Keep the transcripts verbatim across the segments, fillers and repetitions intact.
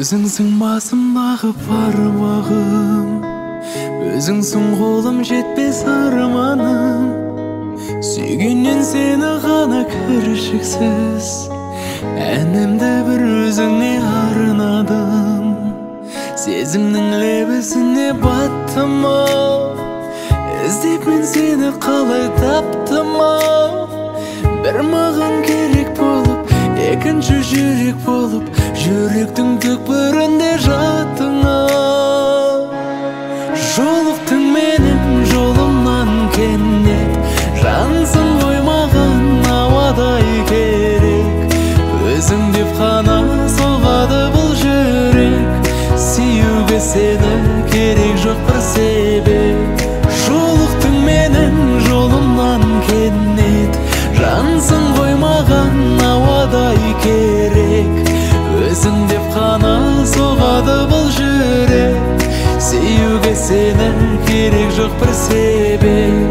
Өзіңсің басымдағы пармағым, өзіңсің қолым жетпес арманым. Сүйгеннен сені ғана кіршіксіз, әнімді бір өзіңе арнадым. Сезімнің лебізіне баттым-ау, іздеп мен сені қалай таптым-ау. Бір маған керек болып, екінші жүрек болып, жүректің түкпірінде жаттың-ау. Жолықтың менің жолымнан кенет, жансың ғой маған ауадай керек. Өзің деп қана соғады бұл жүрек, сүюге сені керек жоқ бір себеп. Жолықтың менің жолымнан кенет, жансың ғой маған ауадай керек. Өзің деп қана соғады бұл жүрек, сүюге сені керек жоқ бір себеп.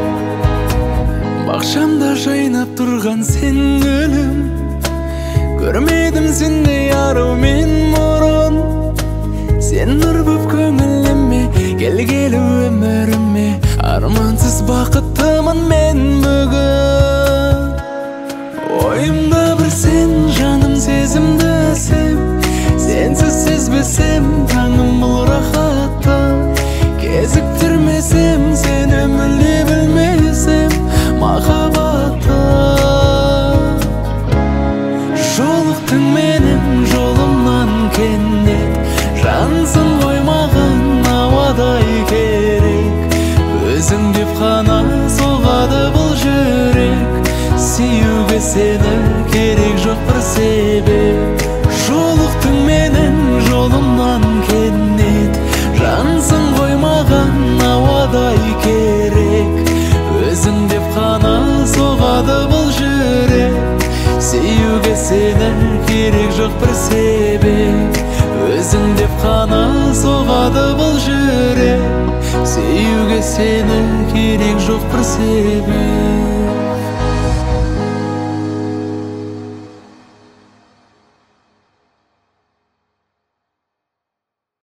Бақшамда жайнап тұрған сен гүлім, көрмедім сендей ару мен мұрын. Сен нұр боп көңіліме келгелі өміріме, армансыз бақыттымын мен бүгін. Ойымда бір сен, жаным сезімді сен, сенсіз сезбесем таңым бұл рахатта. Кезіктірмесем сені мүлде білмесем махаббатта. Жолықтың менің жолымнан кенет, жансың ғой маған ауадай керек. Өзің деп қана соғады бұл жүрек, сүюге сені керек жоқ бір себеп. Жолықтың менің жолымнан кенет, жансың ғой маған ауадай керек. Өзің деп қана соғады бұл жүрек, сүюге сені керек жоқ бір себеп. Өзің деп қана соғады бұл жүрек, сүюге сені керек жоқ бір себеп.